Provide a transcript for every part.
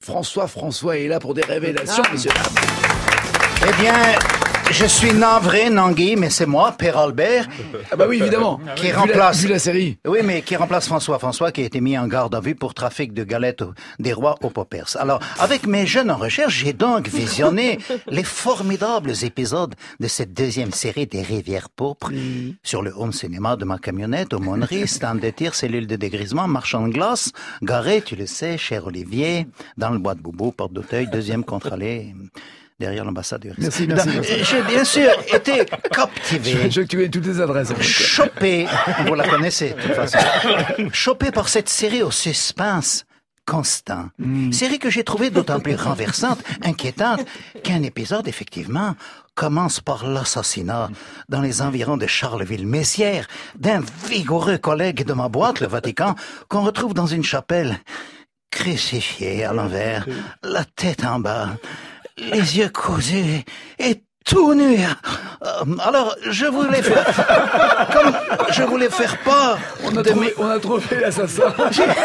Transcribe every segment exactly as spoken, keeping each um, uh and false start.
François François est là pour des révélations, Ah. messieurs. Eh bien, je suis navré, Nangui, mais c'est moi, Père Albert, Ah bah oui, évidemment. qui Vu remplace... la, vu la série. Oui, mais qui remplace François François, qui a été mis en garde à vue pour trafic de galettes des rois aux Poppers. Alors, avec mes jeunes en recherche, j'ai donc visionné les formidables épisodes de cette deuxième série des Rivières pourpres sur le home cinéma de ma camionnette, aumônerie, stand de tir, cellule de dégrisement, marchand de glace, garé, tu le sais, cher Olivier, dans le bois de Boubou, porte d'Auteuil, deuxième contre-allée, derrière l'ambassade du Merci, merci, Donc, merci. J'ai bien sûr été captivé. Je veux que tu aies toutes les adresses. Chopé, vous la connaissez de toute façon, chopé par cette série au suspense constant. Mm. Série que j'ai trouvée d'autant plus renversante, inquiétante, qu'un épisode, effectivement, commence par l'assassinat dans les environs de Charleville-Mézières d'un vigoureux collègue de ma boîte, le Vatican, qu'on retrouve dans une chapelle crucifié à l'envers, la tête en bas, les yeux cousus et tout nu. Euh, Alors, je voulais faire, comme je voulais faire part On a de trouvé, mes, on a trouvé l'assassin.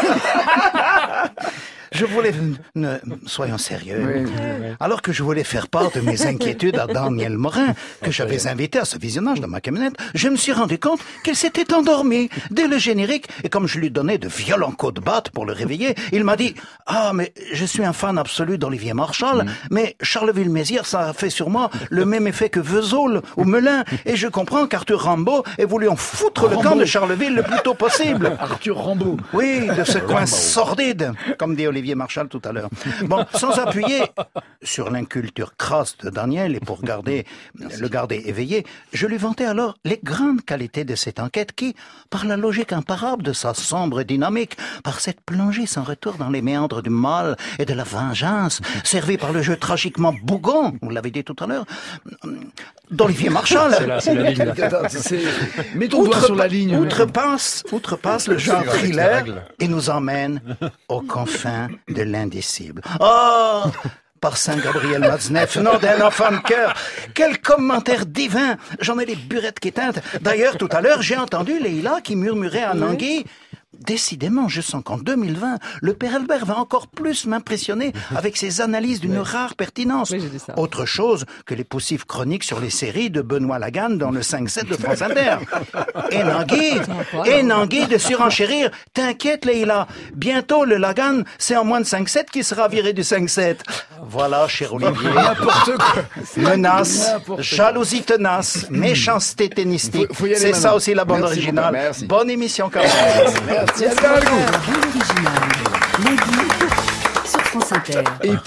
je voulais, ne, soyons sérieux. Oui, oui, oui. Alors que je voulais faire part de mes inquiétudes à Daniel Morin, que j'avais invité à ce visionnage dans ma camionnette, je me suis rendu compte qu'il s'était endormi dès le générique, et comme je lui donnais de violents coups de batte pour le réveiller, il m'a dit « Ah, mais je suis un fan absolu d'Olivier Marchal, Mm. mais Charleville-Mézières, ça a fait sur moi le même effet que Vesoul ou Melun, et je comprends qu'Arthur Rimbaud ait voulu en foutre le camp de Charleville le plus tôt possible. » Arthur Rimbaud. Oui, de ce coin sordide, comme dit Olivier Marchal tout à l'heure. Bon, sans appuyer sur l'inculture crasse de Daniel et pour garder, le garder éveillé, je lui vantais alors les grandes qualités de cette enquête qui, par la logique imparable de sa sombre dynamique, par cette plongée sans retour dans les méandres du mal et de la vengeance, servie par le jeu tragiquement bougon, vous l'avez dit tout à l'heure, d'Olivier Marchal. C'est là, c'est la ligne. là. Attends, c'est- Mets ton doigt sur la ligne. Outrepasse, outrepasse le genre Avec les thriller règles. et nous emmène aux confins de l'indicible. Oh, par Saint-Gabriel Matzneff, nom d'un enfant de cœur. Quel commentaire divin. J'en ai les burettes qui teintent. D'ailleurs, tout à l'heure, j'ai entendu Leïla qui murmurait à Nangui. Décidément, je sens qu'en deux mille vingt, le Père Albert va encore plus m'impressionner avec ses analyses d'une rare pertinence. Oui, j'ai dit ça. Autre chose que les poussifs chroniques sur les séries de Benoît Lagan dans le cinq sept de France Inter. Et Nangui, et Nangui de surenchérir. T'inquiète, Leïla. Bientôt, le Lagan, c'est en moins de cinq sept qui sera viré du cinq sept. Voilà, cher Olivier. N'importe quoi. Menace, N'importe quoi. jalousie tenace, méchanceté tennistique. Faut- faut y aller C'est ça maintenant. aussi la bande Merci originale. beaucoup, merci. Bonne émission quand même. Merci, Albert Algou. Bande originale. Lundi sur France Inter. Et